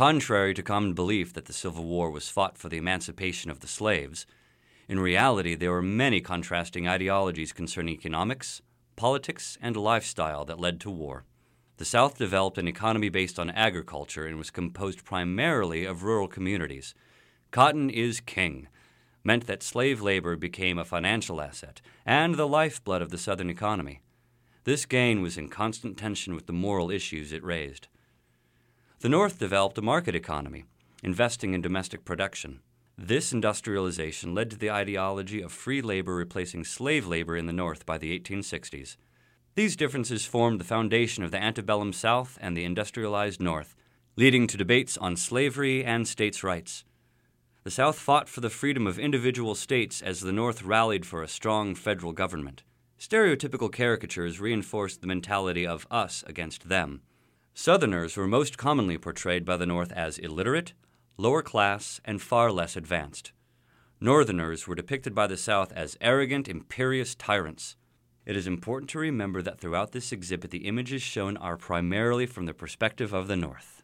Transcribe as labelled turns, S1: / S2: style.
S1: Contrary to common belief that the Civil War was fought for the emancipation of the slaves, in reality there were many contrasting ideologies concerning economics, politics, and lifestyle that led to war. The South developed an economy based on agriculture and was composed primarily of rural communities. Cotton is king meant that slave labor became a financial asset and the lifeblood of the Southern economy. This gain was in constant tension with the moral issues it raised. The North developed a market economy, investing in domestic production. This industrialization led to the ideology of free labor replacing slave labor in the North by the 1860s. These differences formed the foundation of the antebellum South and the industrialized North, leading to debates on slavery and states' rights. The South fought for the freedom of individual states as the North rallied for a strong federal government. Stereotypical caricatures reinforced the mentality of us against them. Southerners were most commonly portrayed by the North as illiterate, lower class, and far less advanced. Northerners were depicted by the South as arrogant, imperious tyrants. It is important to remember that throughout this exhibit, the images shown are primarily from the perspective of the North.